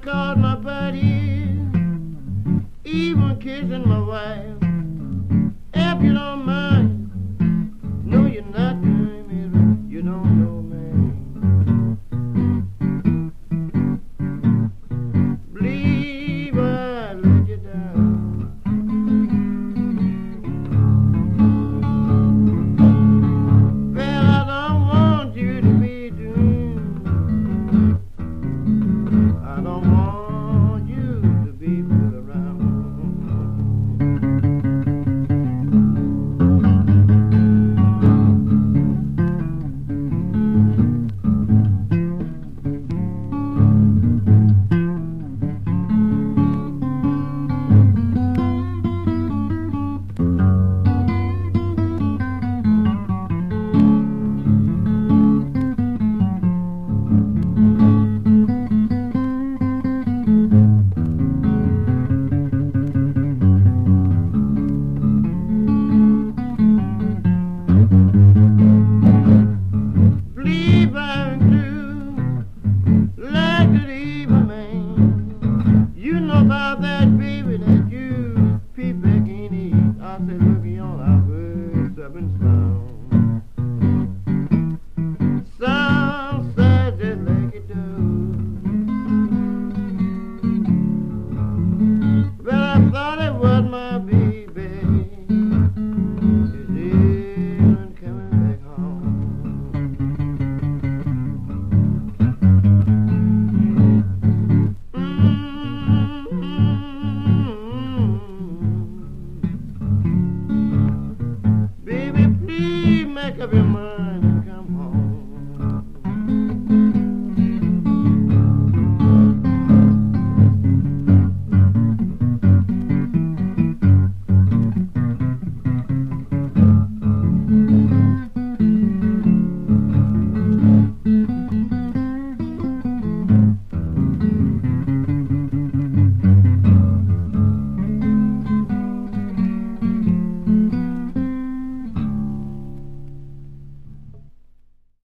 called my buddy, even kissing my wife. If you don't mind, no, you're not doing me right. You don't know me. Believe I let you down. Well, I don't want you to be doomed. I don't want you to be put around. Believe I'm through like an evil man. You know about that baby that you peep back in eat. I said, looky on our birds up and sound sad just like it does. Well, I thought it was my baby. It isn't coming back home. Baby, please make up your mind.